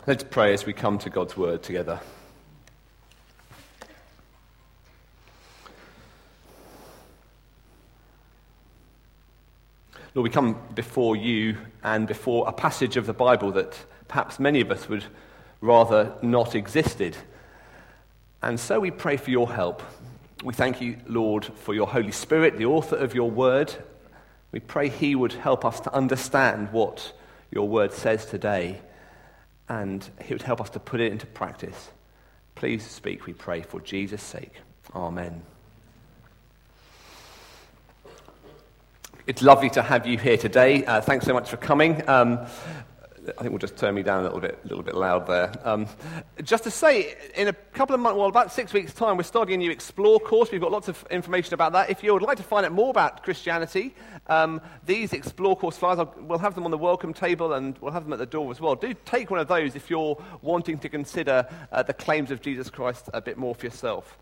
Let's pray as we come to God's word together. Lord, we come before you and before a passage of the Bible that perhaps many of us would rather not existed. And so we pray for your help. We thank you, Lord, for your Holy Spirit, the author of your word. We pray he would help us to understand what your word says today, and he would help us to put it into practice. Please speak, we pray, for Jesus' sake. Amen. It's lovely to have you here today. Thanks so much for coming. I think we'll just turn me down a little bit loud there. Just to say, in a couple of months, well, about 6 weeks' time, we're starting a new Explore course. We've got lots of information about that. If you would like to find out more about Christianity, these Explore course flyers, we'll have them on the welcome table and we'll have them at the door as well. Do take one of those if you're wanting to consider the claims of Jesus Christ a bit more for yourself.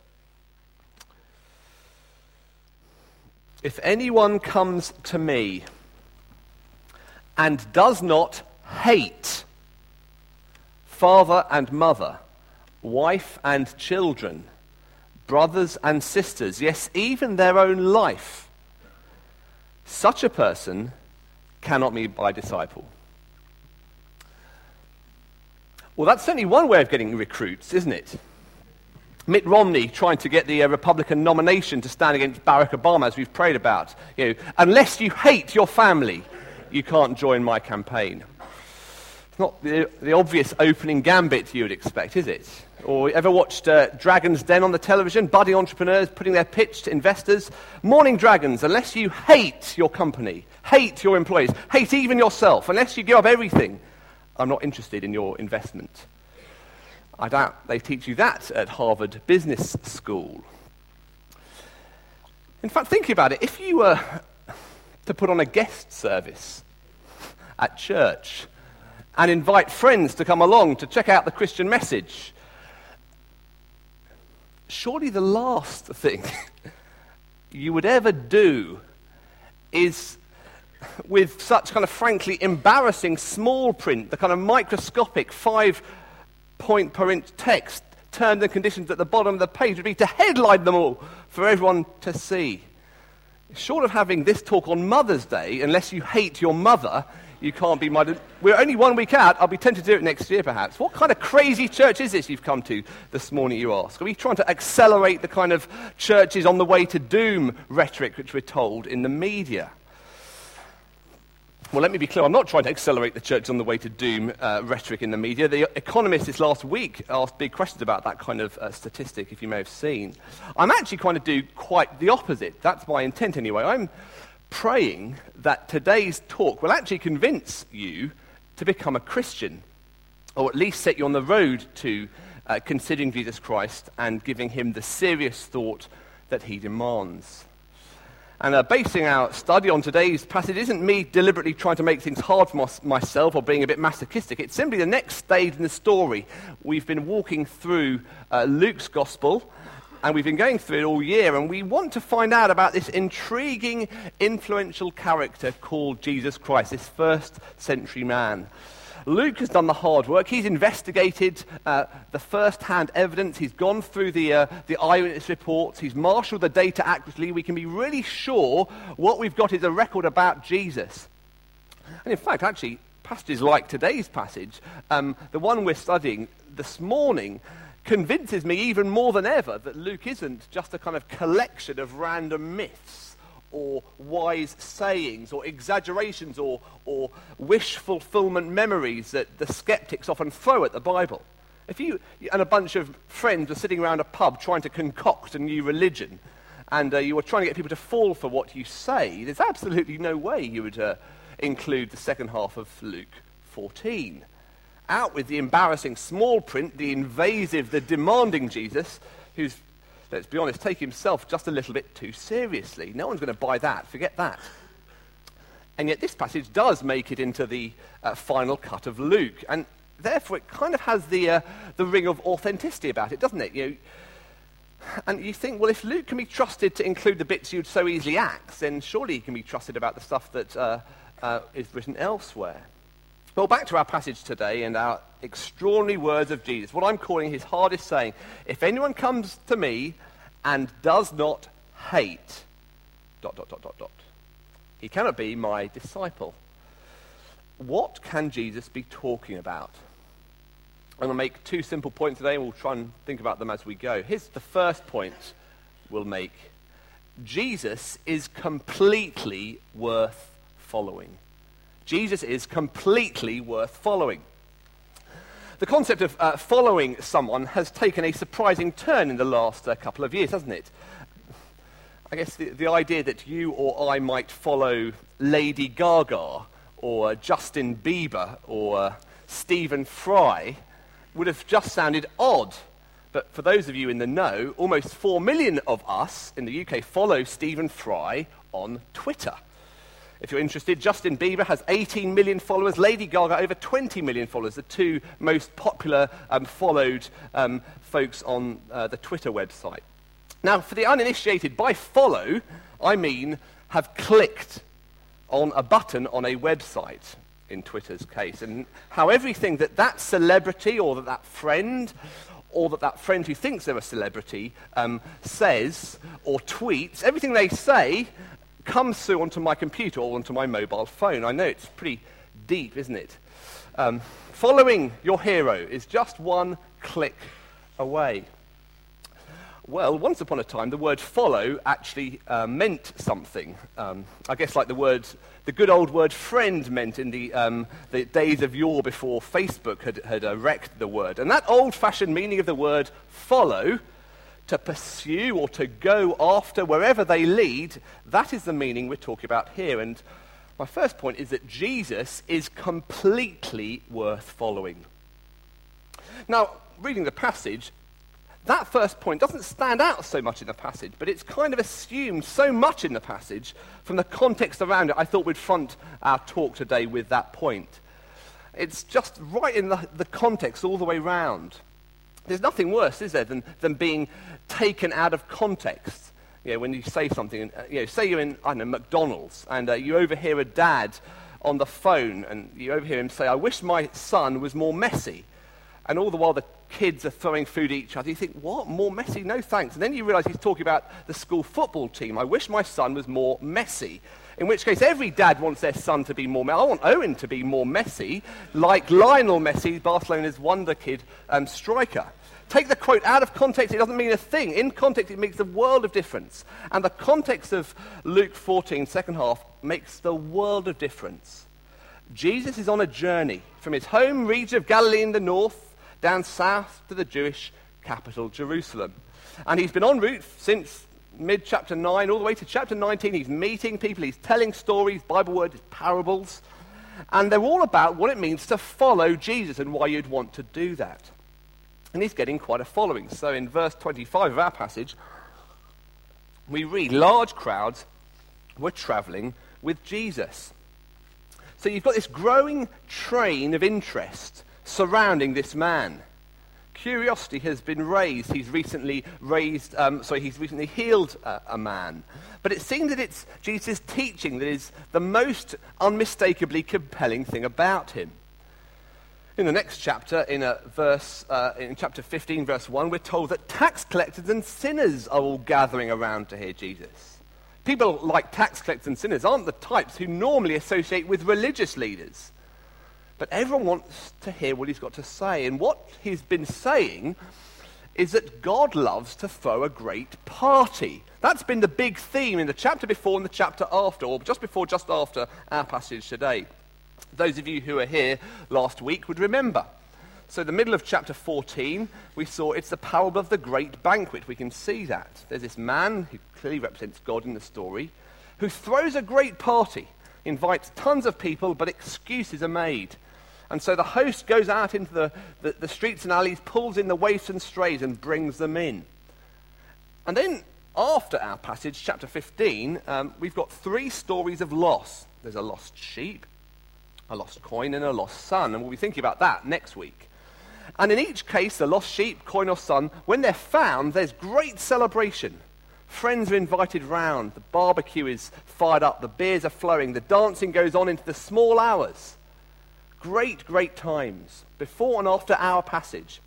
If anyone comes to me and does not hate father and mother, wife and children, brothers and sisters, yes, even their own life, such a person cannot be my disciple. Well, that's certainly one way of getting recruits, isn't it? Mitt Romney trying to get the Republican nomination to stand against Barack Obama, as we've prayed about. Unless you hate your family, you can't join my campaign. It's not the obvious opening gambit you would expect, is it? Or ever watched Dragon's Den on the television? Budding entrepreneurs putting their pitch to investors. Morning dragons, unless you hate your company, hate your employees, hate even yourself, unless you give up everything, I'm not interested in your investment. I doubt they teach you that at Harvard Business School. In fact, thinking about it, if you were to put on a guest service at church and invite friends to come along to check out the Christian message, surely the last thing you would ever do is, with such kind of frankly embarrassing small print, the kind of microscopic 5-point per inch text, terms and conditions at the bottom of the page, would be to headline them all for everyone to see. Short of having this talk on Mother's Day, unless you hate your mother, you can't be my... We're only 1 week out. I'll be tempted to do it next year, perhaps. What kind of crazy church is this you've come to this morning, you ask? Are we trying to accelerate the kind of churches on the way to doom rhetoric which we're told in the media? Well, let me be clear, I'm not trying to accelerate the church on the way to doom rhetoric in the media. The Economist this last week asked big questions about that kind of statistic, if you may have seen. I'm actually trying to do quite the opposite. That's my intent anyway. I'm praying that today's talk will actually convince you to become a Christian, or at least set you on the road to considering Jesus Christ and giving him the serious thought that he demands. And basing our study on today's passage isn't me deliberately trying to make things hard for myself or being a bit masochistic. It's simply the next stage in the story. We've been walking through Luke's gospel, and we've been going through it all year, and we want to find out about this intriguing, influential character called Jesus Christ, this first century man. Luke has done the hard work. He's investigated the first-hand evidence. He's gone through the eyewitness reports. He's marshaled the data accurately. We can be really sure what we've got is a record about Jesus. And in fact, actually, passages like today's passage, the one we're studying this morning, convinces me even more than ever that Luke isn't just a kind of collection of random myths or wise sayings, or exaggerations, or wish fulfillment memories that the skeptics often throw at the Bible. If you and a bunch of friends were sitting around a pub trying to concoct a new religion, and you were trying to get people to fall for what you say, there's absolutely no way you would include the second half of Luke 14. Out with the embarrassing small print, the invasive, the demanding Jesus, who's, let's be honest, take himself just a little bit too seriously. No one's going to buy that. Forget that. And yet this passage does make it into the final cut of Luke. And therefore it kind of has the ring of authenticity about it, doesn't it? And you think, well, if Luke can be trusted to include the bits you'd so easily axe, then surely he can be trusted about the stuff that is written elsewhere. Well, back to our passage today and our extraordinary words of Jesus, what I'm calling his hardest saying. If anyone comes to me and does not hate, ... he cannot be my disciple. What can Jesus be talking about? I'm going to make two simple points today, and we'll try and think about them as we go. Here's the first point we'll make. Jesus is completely worth following. Jesus is completely worth following. The concept of following someone has taken a surprising turn in the last couple of years, hasn't it? I guess the idea that you or I might follow Lady Gaga or Justin Bieber or Stephen Fry would have just sounded odd. But for those of you in the know, almost 4 million of us in the UK follow Stephen Fry on Twitter. If you're interested, Justin Bieber has 18 million followers, Lady Gaga over 20 million followers, the two most popular followed folks on the Twitter website. Now, for the uninitiated, by follow, I mean have clicked on a button on a website, in Twitter's case, and how everything that celebrity or that friend or that friend who thinks they're a celebrity says or tweets, everything they say comes through onto my computer or onto my mobile phone. I know it's pretty deep, isn't it? Following your hero is just one click away. Well, once upon a time, the word follow actually meant something. I guess like the good old word friend meant in the days of yore before Facebook had wrecked the word. And that old-fashioned meaning of the word follow, to pursue or to go after wherever they lead, that is the meaning we're talking about here. And my first point is that Jesus is completely worth following. Now, reading the passage, that first point doesn't stand out so much in the passage, but it's kind of assumed so much in the passage from the context around it. I thought we'd front our talk today with that point. It's just right in the context all the way round. There's nothing worse, is there, than being taken out of context. You know, when you say something, say you're in, I don't know, McDonald's, and you overhear a dad on the phone, and you overhear him say, "I wish my son was more messy." And all the while the kids are throwing food at each other. You think, what? More messy? No thanks. And then you realise he's talking about the school football team. "I wish my son was more messy." In which case, every dad wants their son to be more messy. I want Owen to be more messy, like Lionel Messi, Barcelona's wonder kid striker. Take the quote out of context, it doesn't mean a thing. In context, it makes a world of difference. And the context of Luke 14, second half, makes the world of difference. Jesus is on a journey from his home region of Galilee in the north, down south to the Jewish capital, Jerusalem. And he's been en route since mid-chapter 9 all the way to chapter 19. He's meeting people, he's telling stories, Bible words, parables. And they're all about what it means to follow Jesus and why you'd want to do that. And he's getting quite a following. So in verse 25 of our passage, we read, large crowds were traveling with Jesus. So you've got this growing train of interest surrounding this man. Curiosity has been raised. He's recently healed a man. But it seems that it's Jesus' teaching that is the most unmistakably compelling thing about him. In the next chapter, in chapter 15, verse 1, we're told that tax collectors and sinners are all gathering around to hear Jesus. People like tax collectors and sinners aren't the types who normally associate with religious leaders. But everyone wants to hear what he's got to say. And what he's been saying is that God loves to throw a great party. That's been the big theme in the chapter before and the chapter after, or just before, just after our passage today. Those of you who were here last week would remember. So the middle of chapter 14, we saw it's the parable of the great banquet. We can see that. There's this man, who clearly represents God in the story, who throws a great party, invites tons of people, but excuses are made. And so the host goes out into the streets and alleys, pulls in the waifs and strays and brings them in. And then after our passage, chapter 15, we've got 3 stories of loss. There's a lost sheep, a lost coin, and a lost son. And we'll be thinking about that next week. And in each case, the lost sheep, coin or son, when they're found, there's great celebration. Friends are invited round. The barbecue is fired up. The beers are flowing. The dancing goes on into the small hours. great, great times before and after our passage.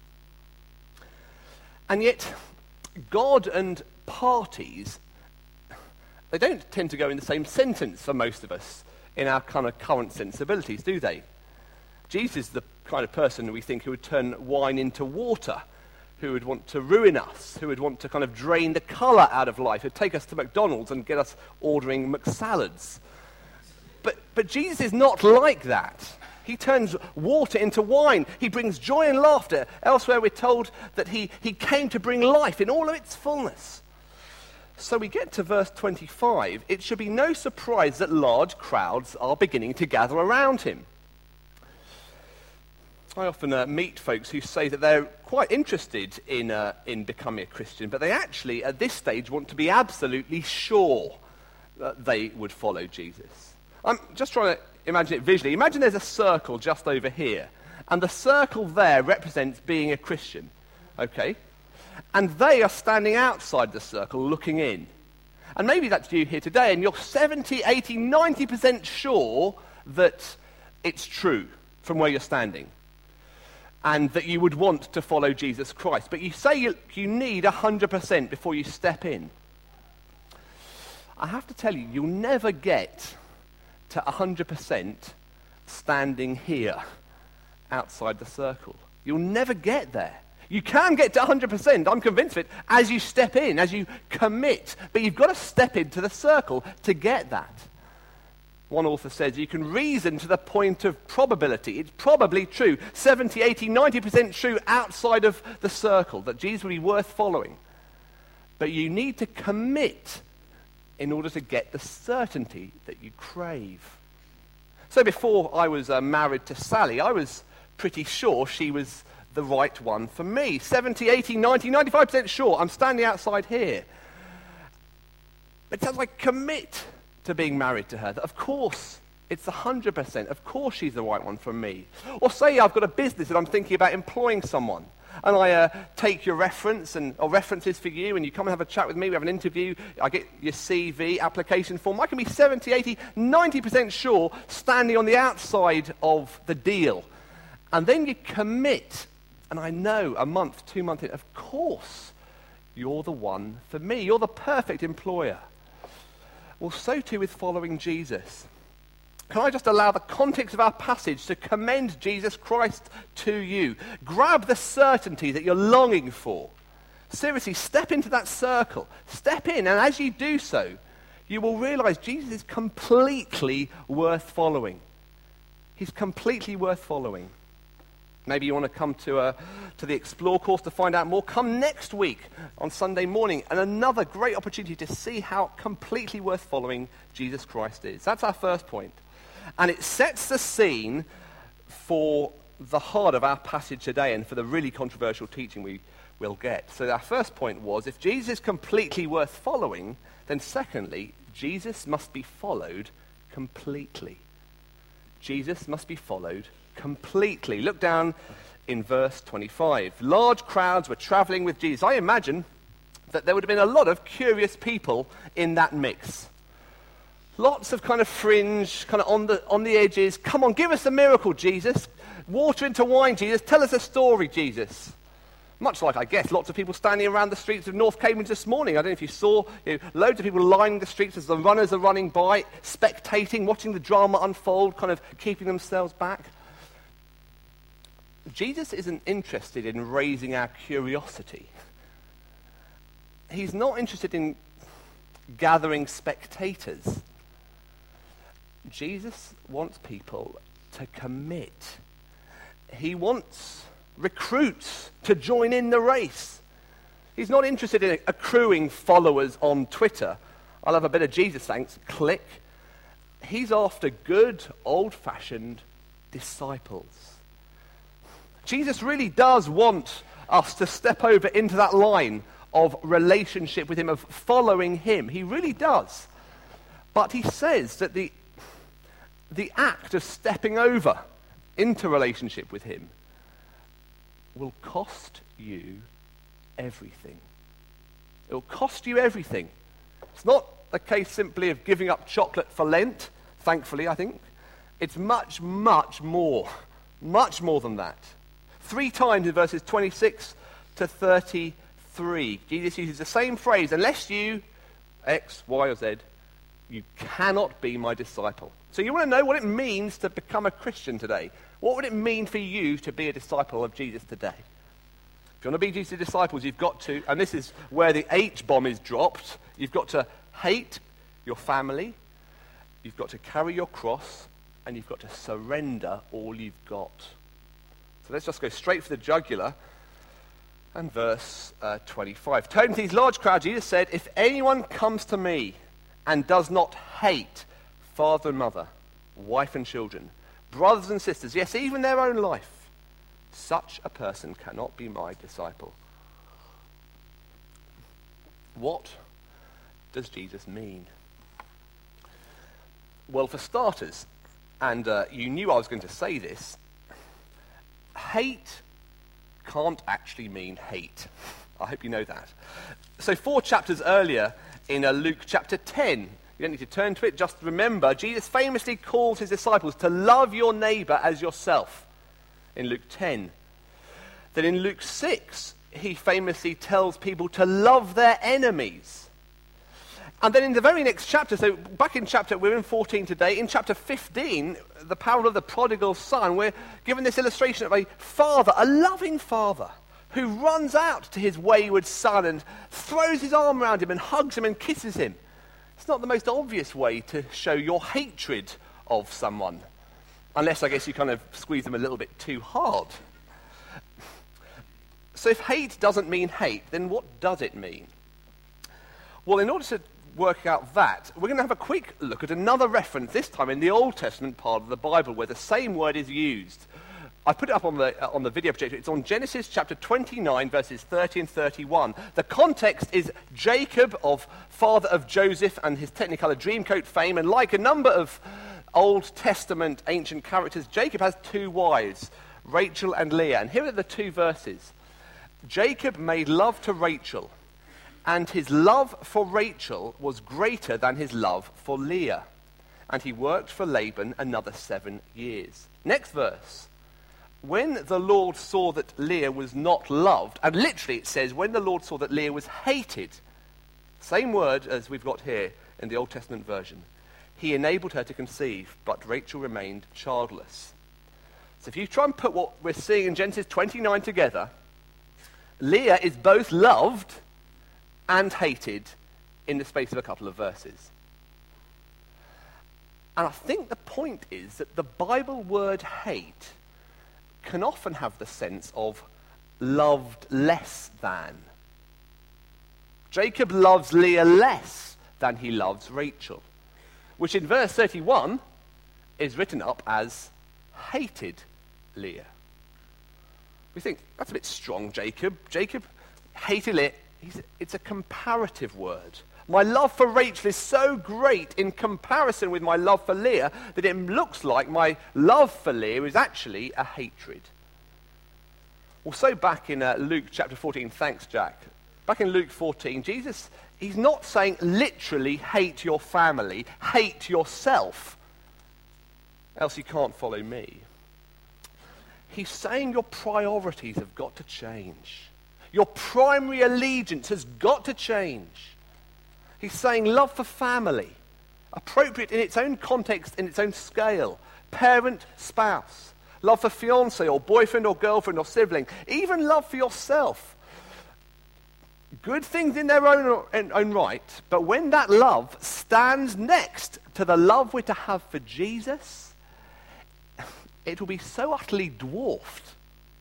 And yet, God and parties, they don't tend to go in the same sentence for most of us in our kind of current sensibilities, do they? Jesus is the kind of person we think who would turn wine into water, who would want to ruin us, who would want to kind of drain the colour out of life, who'd take us to McDonald's and get us ordering McSalads. But Jesus is not like that. He turns water into wine. He brings joy and laughter. Elsewhere we're told that he came to bring life in all of its fullness. So we get to verse 25. It should be no surprise that large crowds are beginning to gather around him. I often meet folks who say that they're quite interested in becoming a Christian, but they actually, at this stage, want to be absolutely sure that they would follow Jesus. I'm just trying to imagine it visually. Imagine there's a circle just over here, and the circle there represents being a Christian, okay? And they are standing outside the circle looking in. And maybe that's you here today, and you're 70, 80, 90% sure that it's true from where you're standing, and that you would want to follow Jesus Christ. But you say you need 100% before you step in. I have to tell you, you'll never get to 100% standing here outside the circle. You'll never get there. You can get to 100%, I'm convinced of it, as you step in, as you commit. But you've got to step into the circle to get that. One author says you can reason to the point of probability. It's probably true, 70, 80, 90% true outside of the circle, that Jesus would be worth following. But you need to commit in order to get the certainty that you crave. So before I was married to Sally, I was pretty sure she was the right one for me. 70, 80, 90, 95% sure. I'm standing outside here. But as I commit to being married to her, that of course it's 100%. Of course she's the right one for me. Or say I've got a business and I'm thinking about employing someone, and I take your reference or references for you, and you come and have a chat with me, we have an interview, I get your CV, application form. I can be 70, 80, 90% sure standing on the outside of the deal. And then you commit, and I know a month, 2 months in, of course you're the one for me. You're the perfect employer. Well, so too with following Jesus. Can I just allow the context of our passage to commend Jesus Christ to you? Grab the certainty that you're longing for. Seriously, step into that circle. Step in, and as you do so, you will realize Jesus is completely worth following. He's completely worth following. Maybe you want to come to the Explore course to find out more. Come next week on Sunday morning, and another great opportunity to see how completely worth following Jesus Christ is. That's our first point. And it sets the scene for the heart of our passage today and for the really controversial teaching we will get. So our first point was, if Jesus is completely worth following, then secondly, Jesus must be followed completely. Jesus must be followed completely. Look down in verse 25. Large crowds were traveling with Jesus. I imagine that there would have been a lot of curious people in that mix. Lots of kind of fringe, kind of on the edges. Come on, give us a miracle, Jesus. Water into wine, Jesus. Tell us a story, Jesus. Much like, I guess, lots of people standing around the streets of North Cambridge this morning. I don't know if you saw, loads of people lining the streets as the runners are running by, spectating, watching the drama unfold, kind of keeping themselves back. Jesus isn't interested in raising our curiosity. He's not interested in gathering spectators. Jesus wants people to commit. He wants recruits to join in the race. He's not interested in accruing followers on Twitter. I'll have a bit of Jesus, thanks. Click. He's after good, old-fashioned disciples. Jesus really does want us to step over into that line of relationship with him, of following him. He really does. But he says that the act of stepping over into relationship with him will cost you everything. It will cost you everything. It's not a case simply of giving up chocolate for Lent, thankfully, I think. It's much, much more than that. 3 times in verses 26 to 33, Jesus uses the same phrase, unless you, X, Y, or Z, you cannot be my disciple. So you want to know what it means to become a Christian today. What would it mean for you to be a disciple of Jesus today? If you want to be Jesus' disciples, you've got to, and this is where the H-bomb is dropped, you've got to hate your family, you've got to carry your cross, and you've got to surrender all you've got. So let's just go straight for the jugular. And verse 25. Turning to these large crowds, Jesus said, if anyone comes to me and does not hate father and mother, wife and children, brothers and sisters, yes, even their own life, such a person cannot be my disciple. What does Jesus mean? Well, for starters, and you knew I was going to say this, hate can't actually mean hate. I hope you know that. So 4 chapters earlier in Luke chapter 10, you don't need to turn to it, just remember, Jesus famously calls his disciples to love your neighbour as yourself in Luke 10. Then in Luke 6, he famously tells people to love their enemies. And then in the very next chapter, so back in chapter, we're in 14 today, in chapter 15, the parable of the prodigal son, we're given this illustration of a father, a loving father, who runs out to his wayward son and throws his arm around him and hugs him and kisses him. It's not the most obvious way to show your hatred of someone, unless I guess you kind of squeeze them a little bit too hard. So if hate doesn't mean hate, then what does it mean? Well, in order to work out that, we're going to have a quick look at another reference, this time in the Old Testament part of the Bible, where the same word is used. I put it up on the video projector. It's on Genesis chapter 29, verses 30 and 31. The context is Jacob, father of Joseph and his Technicolor Dreamcoat fame, and like a number of Old Testament ancient characters, Jacob has 2 wives, Rachel and Leah. And here are the 2 verses. Jacob made love to Rachel, and his love for Rachel was greater than his love for Leah. And he worked for Laban another 7 years. Next verse. When the Lord saw that Leah was not loved, and literally it says, when the Lord saw that Leah was hated, same word as we've got here in the Old Testament version, he enabled her to conceive, but Rachel remained childless. So if you try and put what we're seeing in Genesis 29 together, Leah is both loved and hated in the space of a couple of verses. And I think the point is that the Bible word hate can often have the sense of loved less than. Jacob loves Leah less than he loves Rachel, which in verse 31 is written up as hated Leah. We think, that's a bit strong, Jacob. Jacob hated Leah. It's a comparative word. My love for Rachel is so great in comparison with my love for Leah that it looks like my love for Leah is actually a hatred. Well, so back in Luke chapter 14, thanks, Jack. Back in Luke 14, Jesus, he's not saying literally hate your family, hate yourself, else you can't follow me. He's saying your priorities have got to change. Your primary allegiance has got to change. He's saying love for family, appropriate in its own context, in its own scale. Parent, spouse. Love for fiancé or boyfriend or girlfriend or sibling. Even love for yourself. Good things in their own right, but when that love stands next to the love we're to have for Jesus, it will be so utterly dwarfed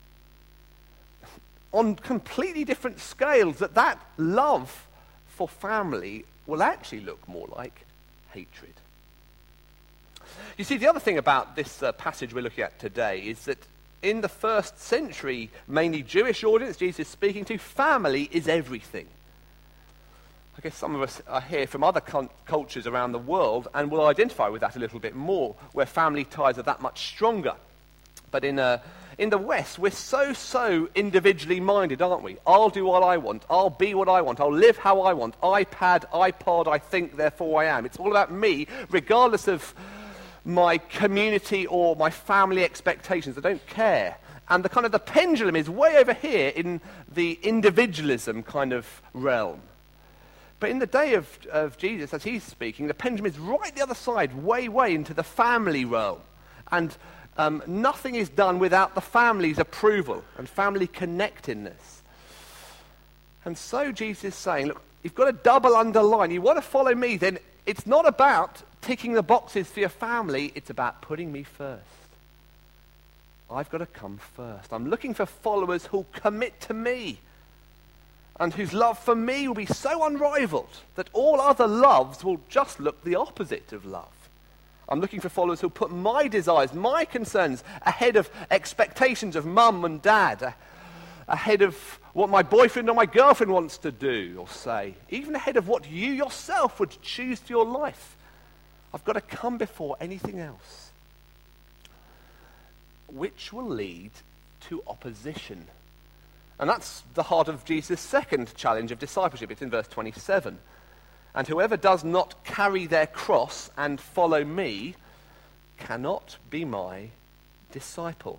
on completely different scales that love for family will actually look more like hatred. You see, the other thing about this passage we're looking at today is that in the first century, mainly Jewish audience Jesus is speaking to, family is everything. I guess some of us are here from other cultures around the world and will identify with that a little bit more, where family ties are that much stronger. But in the West, we're so individually minded, aren't we? I'll do what I want. I'll be what I want. I'll live how I want. iPad, iPod, I think, therefore I am. It's all about me, regardless of my community or my family expectations. I don't care. And the pendulum is way over here in the individualism kind of realm. But in the day of Jesus, as he's speaking, the pendulum is right the other side, way into the family realm. And nothing is done without the family's approval and family connectedness. And so Jesus is saying, look, you've got to double underline. You want to follow me, then it's not about ticking the boxes for your family. It's about putting me first. I've got to come first. I'm looking for followers who'll commit to me and whose love for me will be so unrivaled that all other loves will just look the opposite of love. I'm looking for followers who'll put my desires, my concerns ahead of expectations of mum and dad, ahead of what my boyfriend or my girlfriend wants to do or say, even ahead of what you yourself would choose for your life. I've got to come before anything else, which will lead to opposition. And that's the heart of Jesus' second challenge of discipleship. It's in verse 27. And whoever does not carry their cross and follow me cannot be my disciple.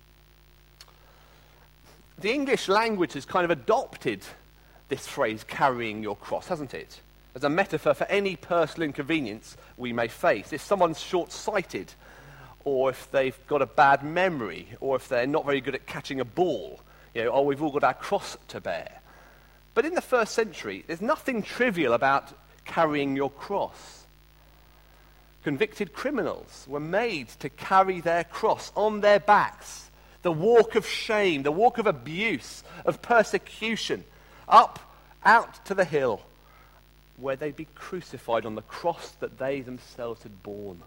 The English language has kind of adopted this phrase, carrying your cross, hasn't it? As a metaphor for any personal inconvenience we may face. If someone's short-sighted, or if they've got a bad memory, or if they're not very good at catching a ball, we've all got our cross to bear. But in the first century, there's nothing trivial about carrying your cross. Convicted criminals were made to carry their cross on their backs. The walk of shame, the walk of abuse, of persecution, out to the hill, where they'd be crucified on the cross that they themselves had borne.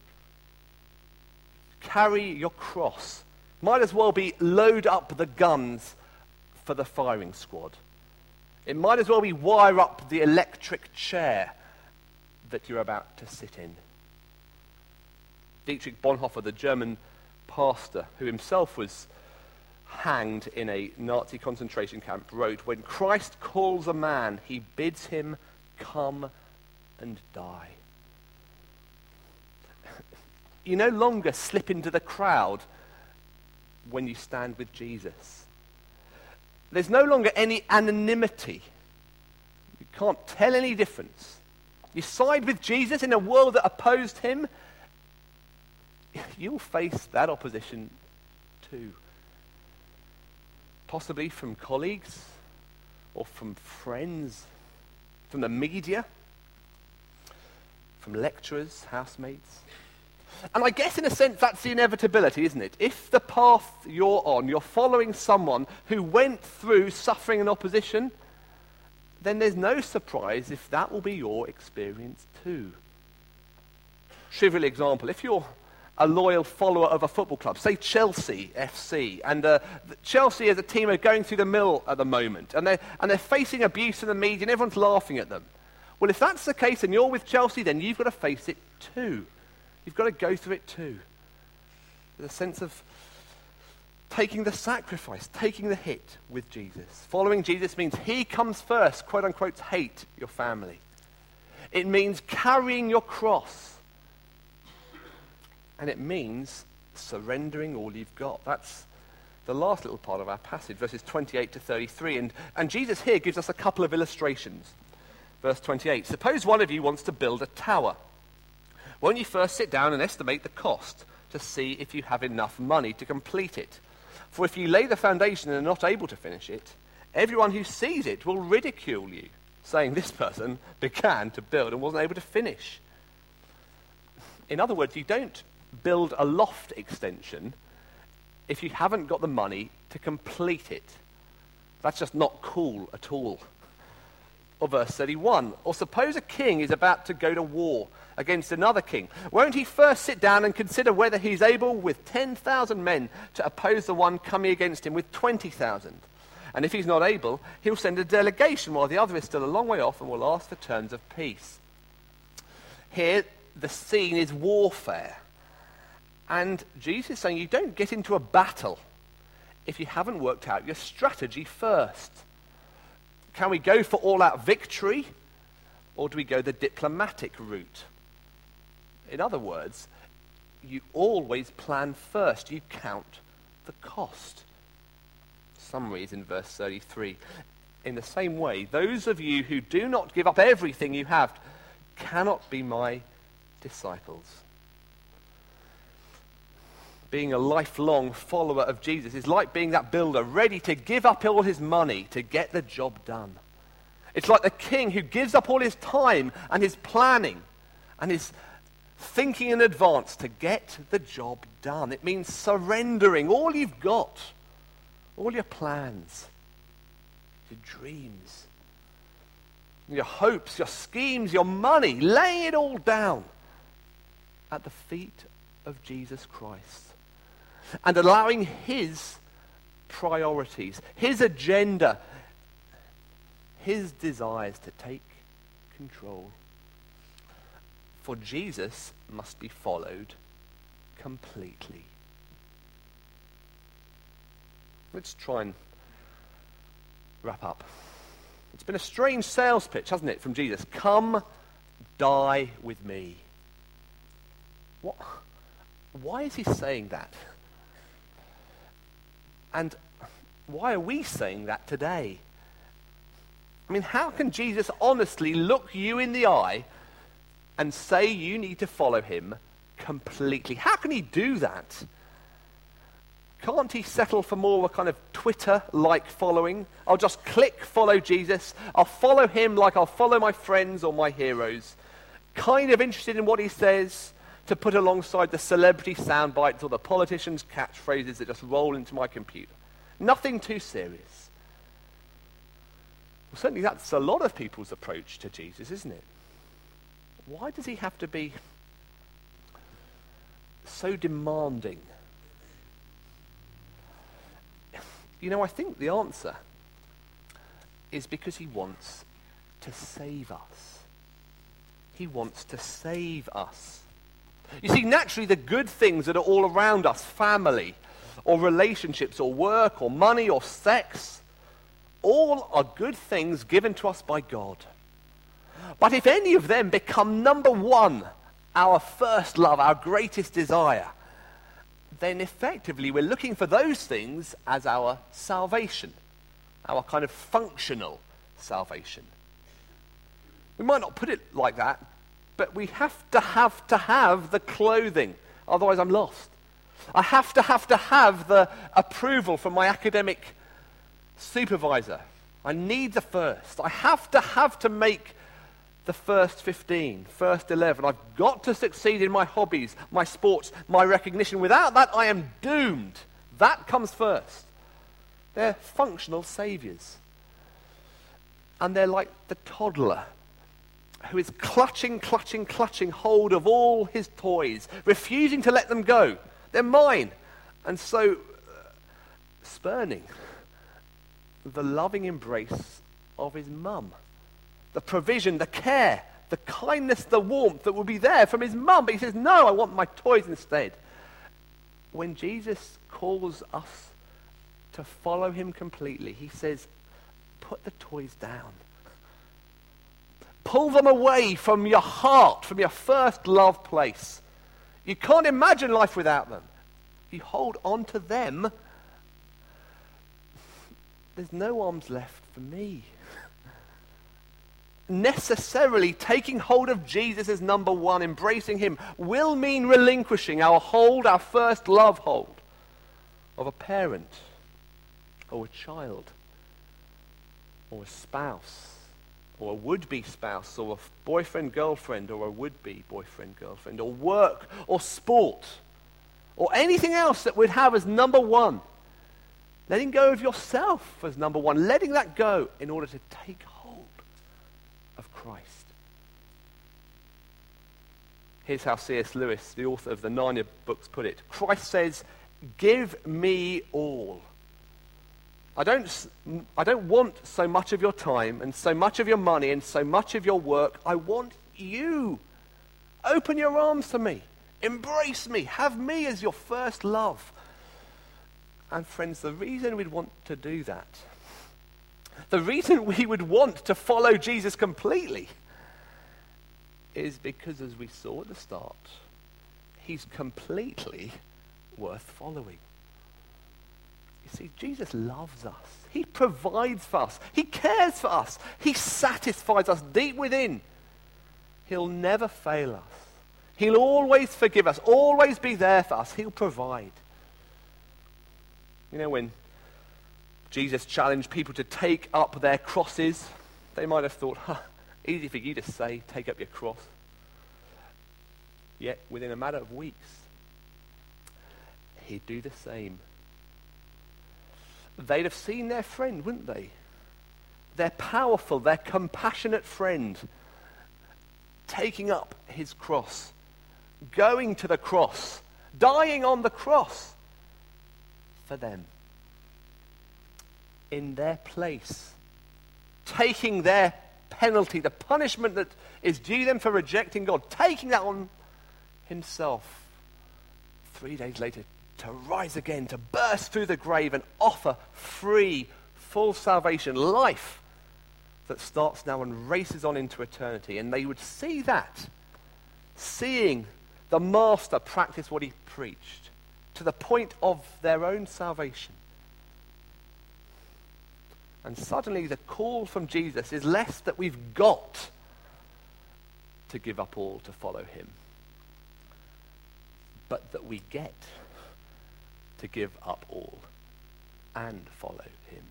Carry your cross. Might as well be load up the guns for the firing squad. It might as well be wire up the electric chair that you're about to sit in. Dietrich Bonhoeffer, the German pastor, who himself was hanged in a Nazi concentration camp, wrote, "When Christ calls a man, he bids him come and die." You no longer slip into the crowd when you stand with Jesus. There's no longer any anonymity. You can't tell any difference. You side with Jesus in a world that opposed him, you'll face that opposition too. Possibly from colleagues or from friends, from the media, from lecturers, housemates. And I guess in a sense that's the inevitability, isn't it? If the path you're on, you're following someone who went through suffering and opposition, then there's no surprise if that will be your experience too. Trivial example, if you're a loyal follower of a football club, say Chelsea FC, and Chelsea as a team are going through the mill at the moment, and they're facing abuse in the media and everyone's laughing at them. Well, if that's the case and you're with Chelsea, then you've got to face it too. You've got to go through it too. There's a sense of taking the sacrifice, taking the hit with Jesus. Following Jesus means he comes first, quote unquote, hate your family. It means carrying your cross. And it means surrendering all you've got. That's the last little part of our passage, verses 28 to 33. And Jesus here gives us a couple of illustrations. Verse 28, suppose one of you wants to build a tower. Won't you first sit down and estimate the cost to see if you have enough money to complete it? For if you lay the foundation and are not able to finish it, everyone who sees it will ridicule you, saying this person began to build and wasn't able to finish. In other words, you don't build a loft extension if you haven't got the money to complete it. That's just not cool at all. Or verse 31, or suppose a king is about to go to war against another king. Won't he first sit down and consider whether he's able with 10,000 men to oppose the one coming against him with 20,000? And if he's not able, he'll send a delegation while the other is still a long way off and will ask for terms of peace. Here, the scene is warfare. And Jesus is saying you don't get into a battle if you haven't worked out your strategy first. Can we go for all-out victory, or do we go the diplomatic route? In other words, you always plan first. You count the cost. Summary is in verse 33. In the same way, those of you who do not give up everything you have cannot be my disciples. Being a lifelong follower of Jesus is like being that builder ready to give up all his money to get the job done. It's like the king who gives up all his time and his planning and his thinking in advance to get the job done. It means surrendering all you've got, all your plans, your dreams, your hopes, your schemes, your money, laying it all down at the feet of Jesus Christ and allowing his priorities, his agenda, his desires to take control. For Jesus must be followed completely. Let's try and wrap up. It's been a strange sales pitch, hasn't it, from Jesus? Come, die with me. What? Why is he saying that? And why are we saying that today? I mean, how can Jesus honestly look you in the eye and say you need to follow him completely? How can he do that? Can't he settle for more of a kind of Twitter-like following? I'll just click follow Jesus. I'll follow him like I'll follow my friends or my heroes. Kind of interested in what he says to put alongside the celebrity sound bites or the politicians' catchphrases that just roll into my computer. Nothing too serious. Well, certainly that's a lot of people's approach to Jesus, isn't it? Why does he have to be so demanding? You know, I think the answer is because he wants to save us. He wants to save us. You see, naturally, the good things that are all around us, family, or relationships, or work, or money, or sex, all are good things given to us by God. But if any of them become number one, our first love, our greatest desire, then effectively we're looking for those things as our salvation, our kind of functional salvation. We might not put it like that, but we have to have the clothing, otherwise I'm lost. I have to have the approval from my academic supervisor. I need the first. I have to make the first 15, first 11. I've got to succeed in my hobbies, my sports, my recognition. Without that, I am doomed. That comes first. They're functional saviors. And they're like the toddler who is clutching hold of all his toys, refusing to let them go. They're mine. And so spurning the loving embrace of his mum. The provision, the care, the kindness, the warmth that will be there from his mum. But he says, no, I want my toys instead. When Jesus calls us to follow him completely, he says, put the toys down. Pull them away from your heart, from your first love place. You can't imagine life without them. If you hold on to them, there's no arms left for me. Necessarily taking hold of Jesus as number one, embracing him, will mean relinquishing our hold, our first love hold of a parent or a child or a spouse or a would-be spouse or a boyfriend, girlfriend or a would-be boyfriend, girlfriend or work or sport or anything else that we'd have as number one. Letting go of yourself as number one, letting that go in order to take hold of Christ. Here's how C.S. Lewis, the author of the Narnia books, put it. Christ says, give me all. I don't want so much of your time and so much of your money and so much of your work. I want you. Open your arms to me. Embrace me. Have me as your first love. And friends, the reason we'd want to do that, the reason we would want to follow Jesus completely is because, as we saw at the start, he's completely worth following. You see, Jesus loves us. He provides for us. He cares for us. He satisfies us deep within. He'll never fail us. He'll always forgive us, always be there for us. He'll provide. You know, when Jesus challenged people to take up their crosses, they might have thought, easy for you to say, take up your cross. Yet, within a matter of weeks, he'd do the same. They'd have seen their friend, wouldn't they? Their powerful, their compassionate friend taking up his cross, going to the cross, dying on the cross for them. In their place, taking their penalty, the punishment that is due them for rejecting God, taking that on himself 3 days later to rise again, to burst through the grave and offer free, full salvation, life that starts now and races on into eternity. And they would see that, seeing the Master practice what he preached to the point of their own salvation. And suddenly the call from Jesus is less that we've got to give up all to follow him, but that we get to give up all and follow him.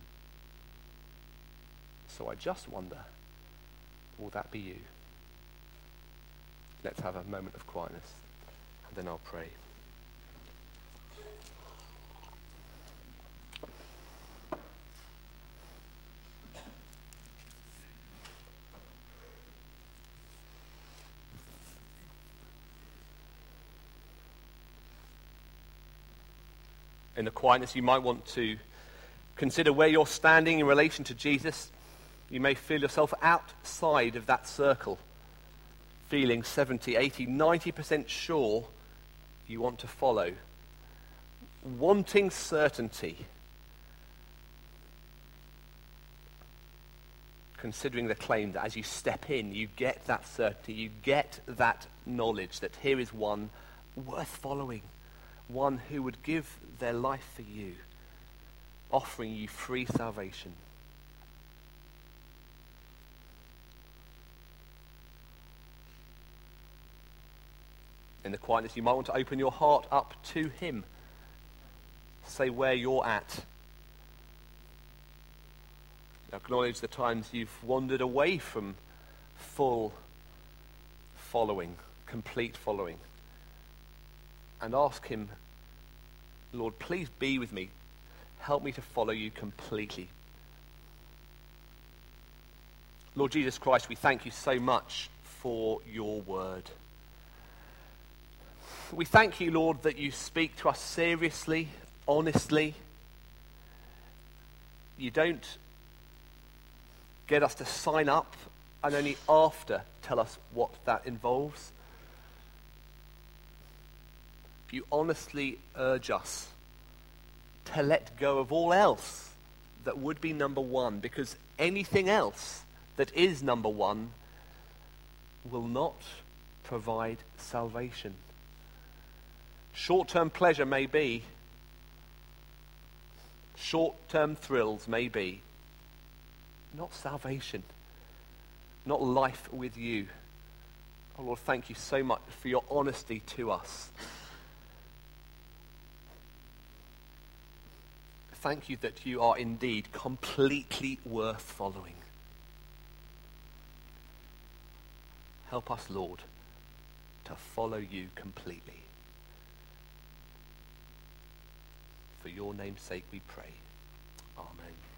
So I just wonder, will that be you? Let's have a moment of quietness, and then I'll pray. In the quietness, you might want to consider where you're standing in relation to Jesus. You may feel yourself outside of that circle, feeling 70, 80, 90% sure you want to follow, wanting certainty, considering the claim that as you step in, you get that certainty, you get that knowledge that here is one worth following, one who would give their life for you, offering you free salvation. In the quietness, you might want to open your heart up to him. Say where you're at. Acknowledge the times you've wandered away from full following, complete following. And ask him, Lord, please be with me. Help me to follow you completely. Lord Jesus Christ, we thank you so much for your word. We thank you, Lord, that you speak to us seriously, honestly. You don't get us to sign up and only after tell us what that involves. You honestly urge us to let go of all else that would be number one, because anything else that is number one will not provide salvation. Short-term pleasure may be, short-term thrills may be, not salvation, not life with you. Oh Lord, thank you so much for your honesty to us. Thank you that you are indeed completely worth following. Help us, Lord, to follow you completely. For your name's sake we pray. Amen.